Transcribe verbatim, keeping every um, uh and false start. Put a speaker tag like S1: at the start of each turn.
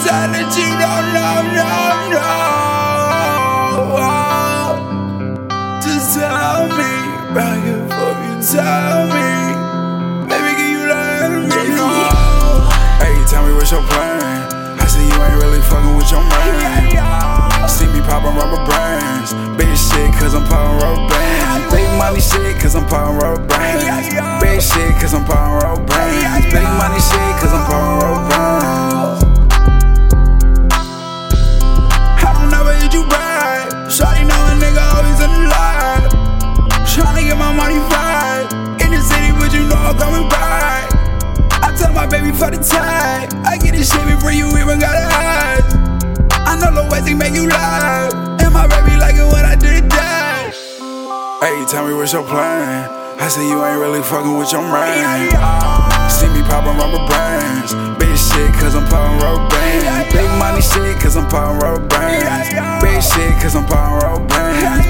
S1: said that you don't know, no, no. Just tell me, back and forth, you tell me. Baby, can you let me know?
S2: Hey, tell me what's your plan. I see you ain't really fucking with your man. See me poppin' rubber bands. Big shit cause I'm poppin' rubber bands. Big money shit cause I'm poppin' rubber bands. Big shit cause I'm poppin' rubber bands. Big money shit cause I'm poppin' rubber bands.
S1: I don't ever hit you back. Shawty know a nigga always in the line. Tryna get my money right. In the city but you know I'm coming back. I tell my baby for the tag. I get this shit before you even gotta ask. I know the ways they make you laugh. And my baby like it when I did that.
S2: Hey, tell me what's your plan. I see you ain't really fucking with your man. See me poppin' rubber bands. Big shit cause I'm poppin' rubber bands. Big money shit cause I'm poppin' rubber bands. Big shit cause I'm poppin' rubber bands.